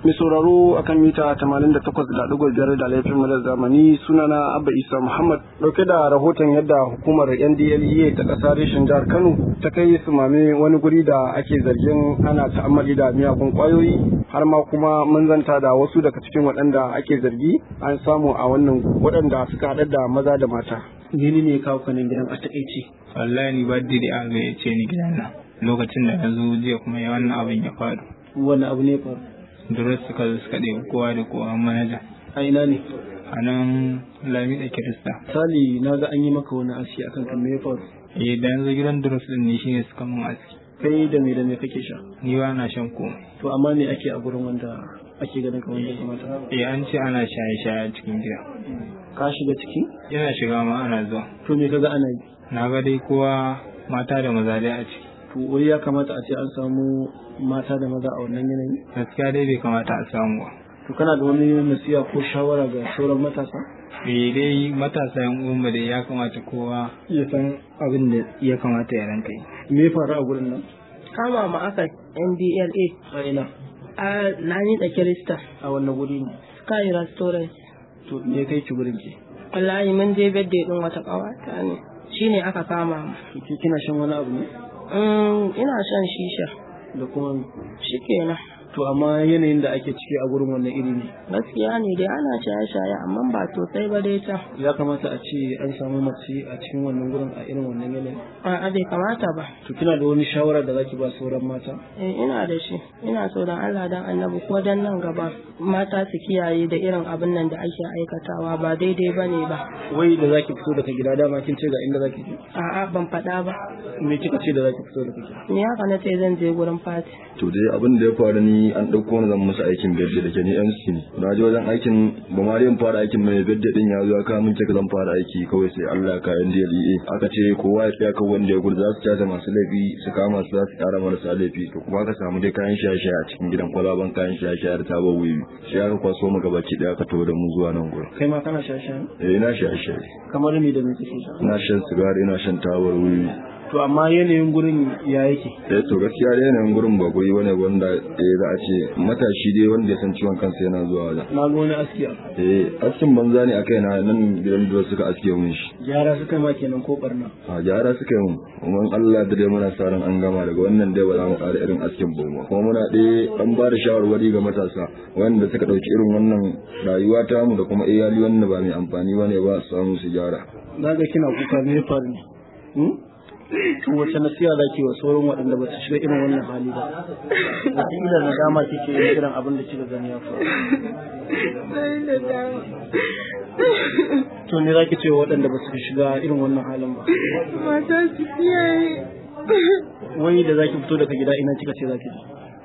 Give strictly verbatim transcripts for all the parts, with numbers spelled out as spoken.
Mai sauraro akan mita tamanin da takwas da ɗigo biyar da laifin madar zamani sunana Abba Isa Muhammad ɗauke da rahoton yadda hukumar N D L E A ta ƙasa reshen jihar Kano ta kai su mame wani guri da ake zargin ana ta'ammali da miyagun ƙwayoyi har ma kuma mun zanta da wasu daga cikin waɗanda ake zargi an samu a wannan waɗanda suka haɗa da maza da mata. Gini ne kawo kanin gidan a taƙaice. Wallahi ni ba dai a ga ce ni gidan nan lokacin da na zo jiya kuma ya wannan abin ya faru. Wani abu ne faru? Duras suka zo suka ɗebi kowa da kowa manaja. A ina ne? A nan Lami da Kirista. Sali na ga an yi maka wani aski akan kan me ya faru? Eh da yanzu gidan Duras din ne shine suka mun aski. Kai da me da me kake sha? Ni ba na shan komai. To amma me ake a gurin wanda ake ganin kamar da kamata? Eh an ce ana shaye-shaye a cikin gida. Ka shiga ciki? Yana shiga ma ana zuwa. To me kaga ana yi? Na ga dai kowa mata da maza dai a ciki. To wai ya kamata a ce an samu mata da maza a wannan yanayi? Gaskiya dai bai kamata a samu ba. To kana da wani nasiha ko shawara ga sauran matasa? Eh dai matasa yan uwan mu dai ya kamata kowa ya san abin da ya kamata ya ranka yi. Me ya faru a gurin nan? Kama ma aka N D L A. A ina? A Lami da Kirista. A wannan guri ne? Sky Restaurant. To me kai ki gurin ki? Wallahi mun je birthday din wata kawata ne. Shine aka kama mu. Ki kina shan wani abu ne? Mm, ina shan shisha. Da kuma Shikenan. to amma yanayin da ake ciki a gurin wannan iri ne. Gaskiya ne dai ana shaye-shaye amma ba sosai ba dai ta. Ya kamata a ce an samu mace a cikin wannan gurin a irin wannan yanayin. A'a bai kamata ba. To kina da wani shawara da zaki ba sauran mata? Eh ina da shi. Ina so dan Allah dan Annabi ko dan nan gaba mata su kiyaye da irin abin nan da ake aikatawa ba daidai bane ba. Wai da zaki fito daga gida dama kin ce ga inda zaki je? A'a ban faɗa ba. Me kika ce da zaki fito daga gida? Ni haka na ce zan je gurin fati. To dai abin da ya faru ni an ɗauko wani zan musu aikin bedde da ke ni M C ne. Na je wajen aikin ba ma yin fara aikin mai bedde din ya zo ya kawo min cika zan fara aiki kawai sai Allah ka N D L E A aka ce kowa ya tsaya kan wanda ya gudu za su caza masu laifi su kama su za su ƙara marasa laifi to kuma aka samu dai kayan shaye-shaye a cikin gidan kwalaban kayan shaye-shaye da tabar wiwi sai aka kwaso mu gabaki ɗaya aka tawo da mu zuwa nan gurin. Kai ma kana shaye-shaye? Eh ina shaye-shaye. Kamar me da me kake sha? Ina shan sigari ina shan tabar wiwi. To amma yanayin gurin ya yake? Eh to gaskiya da yanayin gurin ba guri wani wanda eh za a ce matashi dai wanda ya san ciwon kansa yana zuwa wajen. Na ga wani aski. Eh askin banza ne akai na nan gidan da suka aske mun shi. Gyara suka ma kenan ko barna? A gyara suka yi mun. Kuma Allah da dai muna sa ran an gama daga wannan dai ba za mu ƙara irin askin ba. Kuma muna dai an ba da shawarwari ga matasa wanda suka ɗauki irin wannan rayuwa ta mu da kuma iyali wanda ba mai amfani ba ne ba su samu su gyara. Na ga kina kuka me faru ne? Wace nasiha za ki wa sauran waɗanda ba su shiga irin wannan hali ba? Wataƙila na dama kike yin irin abin da kika gani ya faru. To ne za ki ce wa waɗanda ba su shiga irin wannan halin ba? Mata su kiyaye. Wai da za ki fito daga gida ina kika ce za ki je?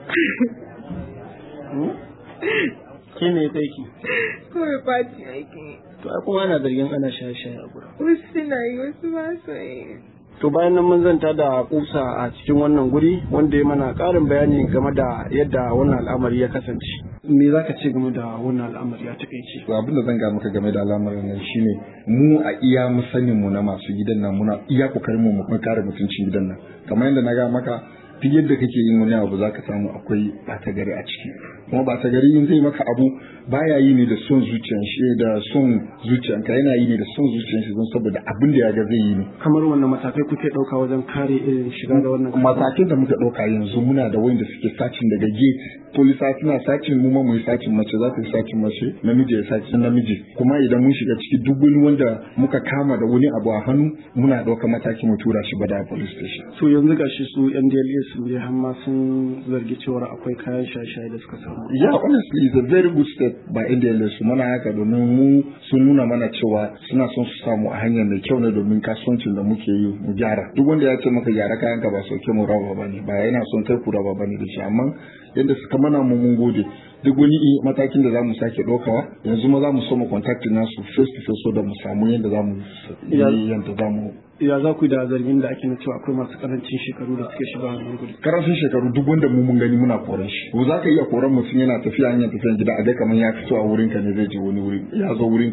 Ke me ya kai ki? Kawai fati aiki. To ai kuma ana zargin ana shaye-shaye a gurin. Wasu suna yi wasu ba su yi. To bayan nan mun zanta da kusa a cikin wannan guri wanda ya mana ƙarin bayani game da yadda wannan al'amari ya kasance. Me za ka ce game da wannan al'amari ya taƙaice? To abin da zan ga maka game da al'amarin nan shine mu a iya mu sanin mu na masu gidan nan muna iya kokarin mu mu kare mutuncin gidan nan. Kamar yadda na ga maka duk yadda kake yin wani abu zaka samu akwai ɓata gari a ciki kuma ɓata gari in zai maka abu baya yi ne da son zuciyan shi da son zuciyanka yana yi ne da son zuciyan shi don saboda abin da ya ga zai yi ne. Kamar wannan matakai kuke ɗauka wajen kare irin shiga da wannan matakin da muka ɗauka yanzu muna da wanda suke sacin daga gate polisa suna sacin mu ma mu yi sacin mace za su yi sacin mace namiji ya sacin namiji kuma idan mun shiga ciki duk wani wanda muka kama da wani abu a hannu muna ɗauka mataki mu tura shi bada police station. So yanzu gashi su N D L E A sun je har ma sun zargi cewa akwai kayan shaye-shaye da suka samu. Yeah, honestly it's a very good step by N D L E A su mana haka domin mu sun nuna mana cewa suna son su samu a hanyar mai kyau ne domin kasuwancin da muke yi mu gyara. Duk wanda ya ce maka gyara kayan ka ba sauke mu raba bane ba yana son kai ku raba bane da shi amma yadda suka mana mu mun gode duk wani matakin da zamu sake ɗaukawa yanzu ma zamu so mu contact nasu face to face so da mu samu yadda zamu yi yadda zamu ya za ku da zargin da ake na cewa akwai masu karancin shekaru da suke shiga wannan guri. Karancin shekaru duk wanda mu mun gani muna koran shi. Ko za ka iya koran mutum yana tafiya hanyar tafiyan gida a ga kamar ya fito a wurin ka ne zai je wani wuri ya zo wurin ka ne.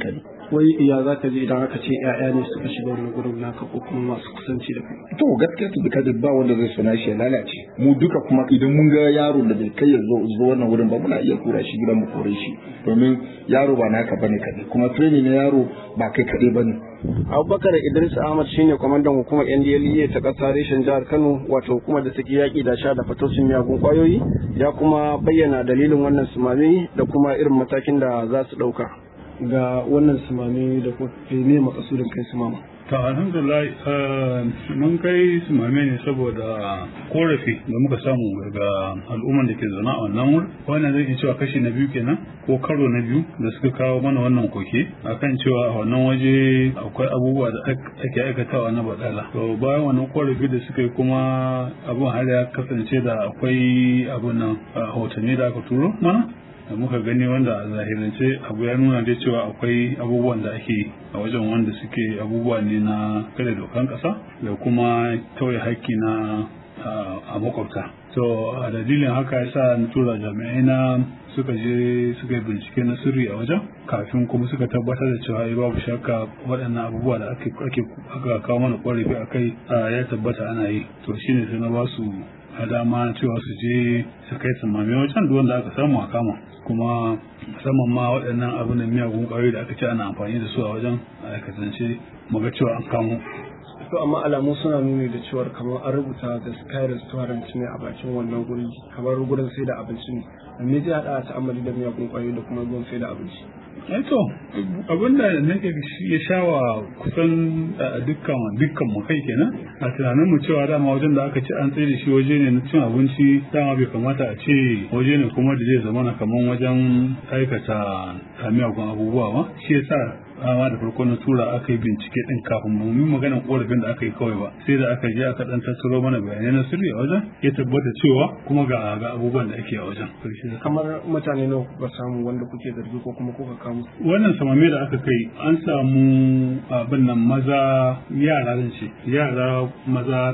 wai iya za ka je idan aka ce ƴaƴa ne suka shiga wani gurin naka ko kuma masu kusanci da kai. To gaskiya to duka ba wanda zai suna shi ya lalace. Mu duka kuma idan mun ga yaro da bai kai ya zo zo wannan wurin ba muna iya kura shi gidan mu kore shi domin yaro ba naka bane kadai kuma training na yaro ba kai kadai bane. Abubakar Idris Ahmad shine kwamandan hukumar N D L E A ta ƙasa reshen jihar Kano, wato hukumar da take yaƙi da sha da fatocin miyagun ƙwayoyi, ya kuma bayyana dalilin wannan sumame da kuma irin matakin da za su ɗauka ga wannan sumame da kuma ne makasudin kai sumama. To alhamdulillah mun kai sumame ne saboda korafi da muka samu daga al'umman da ke zaune a wannan wurin. Wannan zai iya cewa kashi na biyu kenan ko karo na biyu da suka kawo mana wannan koke akan cewa a wannan waje akwai abubuwa da ake aikatawa na badala. To bayan wannan korafi da suka yi kuma abun har ya kasance da akwai abun nan hotanni da aka turo mana da muka gani wanda a zahirance abu ya nuna dai cewa akwai abubuwan da ake a wajen wanda suke abubuwa ne na kare dokan kasa da kuma tauye haƙƙi na a makwabta. To a dalilin haka yasa na tura jami'ai na suka je suka yi bincike na sirri a wajen kafin kuma suka tabbatar da cewa babu shakka waɗannan abubuwa da ake aka kawo mana ƙorafi a kai ya tabbata ana yi. To shine sai na ba su a dama cewa su je su kai samame wajen duk wanda aka samu a kama, kuma musamman ma waɗannan abin da miyagun ƙwayoyi da aka ce ana amfani da su a wajen a kasance mu ga cewa an kamo. To amma alamu suna nuni da cewar kamar an rubuta da Sky Restaurant ne a bakin wannan guri, kamar gurin sai da abinci ne. Me zai haɗa ta'ammali da miyagun ƙwayoyi da kuma gurin sai da abinci? Eh to abin da nake ya shawa kusan dukkan dukkan mu kai kenan a tunanin mu cewa dama wajen da aka ce an tsaye da shi waje ne na cin abinci, dama bai kamata a ce waje ne kuma da zai zama na kaman wajen aikata miyagun abubuwa ba. Shi yasa amma da farko na tura aka yi bincike din kafin mu yi maganar korafin da aka yi kawai ba, sai da aka je aka dan tattaro mana bayanai na sirri a wajen ya tabbata cewa kuma ga ga abubuwan da ake a wajen. Kamar mutane nawa kuka samu wanda kuke zargi ko kuma kuka kamo? Wannan samame da aka kai an samu abin nan maza yara zan ce yara maza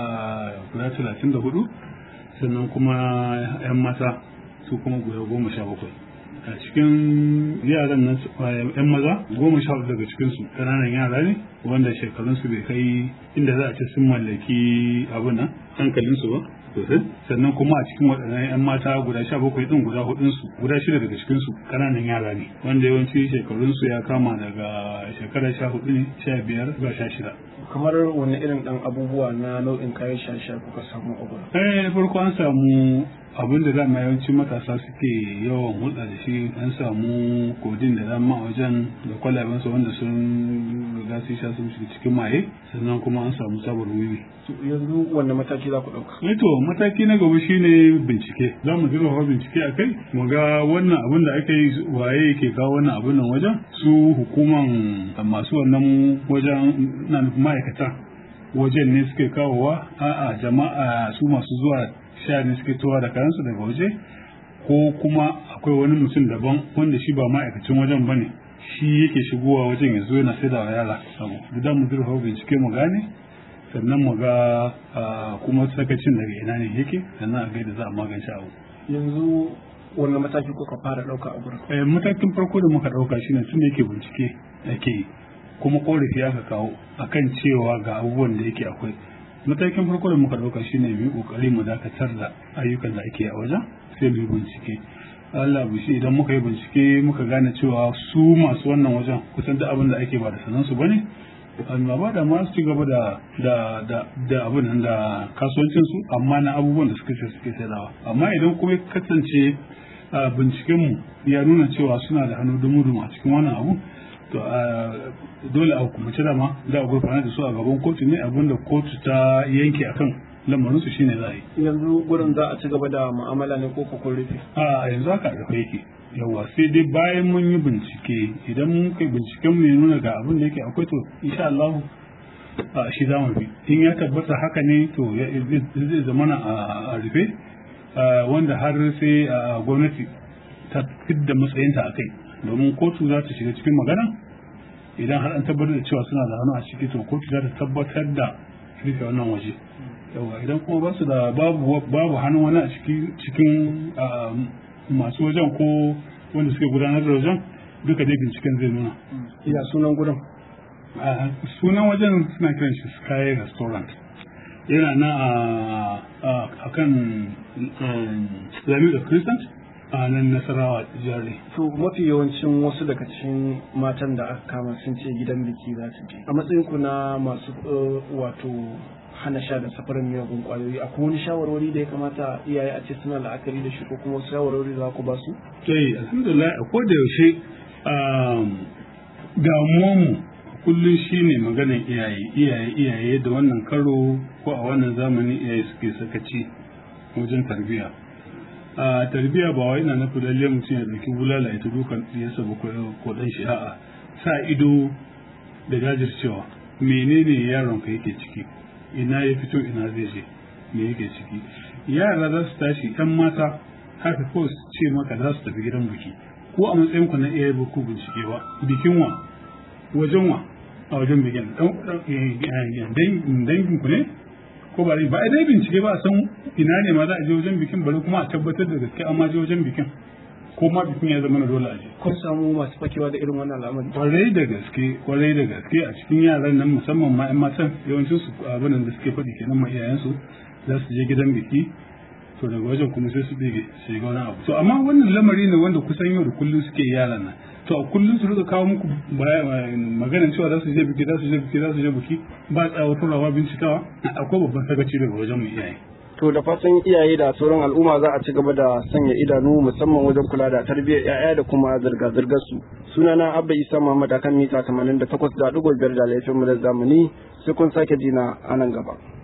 guda talatin da hudu, sannan kuma yan mata su kuma guda goma sha bakwai. A cikin yaran nan yan maza goma sha daga cikinsu ƙananan yara ne wanda shekarunsu bai kai inda za a ce sun mallaki abin nan hankalinsu ba sosai. Sannan kuma a cikin waɗannan yan mata guda sha bakwai ɗin guda hudunsu guda shida daga cikinsu ƙananan yara ne wanda yawanci shekarunsu ya kama daga shekara sha hudu ne sha biyar zuwa sha shida. Kamar wani irin ɗan abubuwa na nau'in kayan sha-sha kuka samu a gurin? Eh farko an samu abin da dama yawanci matasa suke yawan hulɗa da shi, an samu kodin da dama a wajen da kwalabensa wanda sun riga su sha sun shiga cikin maye, sannan kuma an samu sabar wiwi. Yanzu wanne mataki za ku ɗauka? Eh to mataki na gaba shine bincike, za mu zurfafa bincike a kai mu ga wannan abin da ake yi waye yake kawo wannan abin nan wajen, su hukuman masu wannan wajen na ma'aikata wajen ne suke kawowa, a'a jama'a su masu zuwa sha ne suke towa da kayansu daga waje, ko kuma akwai wani mutum daban wanda shi ba ma'aikacin wajen ba ne shi yake shigowa wajen ya zo yana sai da yara abu. Idan mu zurfa bincike mu gane, sannan mu ga kuma sakacin daga ina ne yake, sannan a gaida za a magance abu. Yanzu wannan mataki kuka fara ɗauka a gurin? Eh, matakin farko da muka ɗauka shine tun da yake bincike yake yi kuma korafi aka kawo akan cewa ga abubuwan da yake akwai. Matakin farko da muka ɗauka shine mu yi ƙoƙari mu dakatar da ayyukan da ake a wajen, sai mu yi bincike. Allah bishi idan muka yi bincike muka gane cewa su masu wannan wajen kusan da abin da ake ba da sanansu ba ne, amma ba da ma su ci gaba da da da da abin nan da kasuwancin su, amma na abubuwan da suka ce suke saidawa. Amma idan kuma ya kasance binciken mu ya nuna cewa suna da hannu dumu-dumu a cikin wannan abu, to dole a hukumance dama da a gurfanar da su a gaban kotu ne, abinda kotu ta yanke akan lamarin su shine za a yi. Yanzu gurin za a ci gaba da mu'amala ne ko kun rufe? A yanzu haka rufe yake. Yawa sai dai bayan mun yi bincike, idan mun kai binciken mu ya nuna ga abin da yake akwai, to insha Allah a shi za mu bi. In ya tabbata haka ne to zai zamana a rufe, wanda har sai gwamnati ta fidda matsayinta a kai, domin kotu za ta shiga cikin magana. Idan har an tabbatar da cewa suna da hannu a ciki, to kotu za ta tabbatar da rufe wannan waje. Yawa idan kuma ba su da babu babu hannun wani a cikin masu wajen ko wanda suke gudanar da wajen, duka dai binciken zai nuna. Ya sunan gurin? Sunan wajen suna kiran shi Sky Restaurant. Yana na a kan Lami da Crescent a nan Nasarawa jari. To mafi yawancin wasu daga cikin matan da aka kama sun ce gidan biki za su je. A matsayin ku na masu wato hana sha da safarin miyagun kwayoyi, akwai wani shawarwari da ya kamata iyaye a ce suna la'akari da shi ko kuma wasu shawarwari za ku ba su? Kai alhamdulillah a koda yaushe damuwanmu kullum shi ne maganar iyaye iyaye iyaye da wannan karo ko a wannan zamani iyaye suke sakaci wajen tarbiyya. A tarbiyya ba wai ina nufin lalle mutum ya dauki bulala ita dukan ya saba ko dan shi a'a sa ido da jajircewa menene yaron ka yake ciki, ina ya fito ina zai je me yake ciki. Yara za su tashi yan mata haka ko su ce maka za su tafi gidan biki ko a matsayin ku na iyaye ba ku bincike ba bikin wa wajen wa a wajen bikin dangin ku ne ko ba ba dai bincike ba a san ina ne ma za a je wajen bikin bari kuma a tabbatar da gaske amma je wajen bikin ko ma bikin ya zama na dole a je. Kun samu masu fakewa da irin wannan al'amari? Kwarai da gaske kwarai da gaske a cikin yaran nan musamman ma yan matan yawancin su abin da suke faɗi kenan ma iyayensu za su je gidan biki to daga wajen kuma sai su bige su ga wani abu. To amma wannan lamari ne wanda kusan yau da kullum suke yaran nan. To a kullum su rika kawo muku maganar cewa za su je biki za su je biki za su je biki ba tsawatarwa bincikawa akwai babban sakaci daga wajen mu iyaye. To da fatan iyaye da sauran al'umma za a ci gaba da sanya idanu musamman wajen kula da tarbiyyar 'ya'ya da kuma zirga-zirgar su. Sunana Abba Isa Muhammad akan mita tamanin da takwas da ɗigo biyar da laifin mu da zamani sai kun sake jina a nan gaba.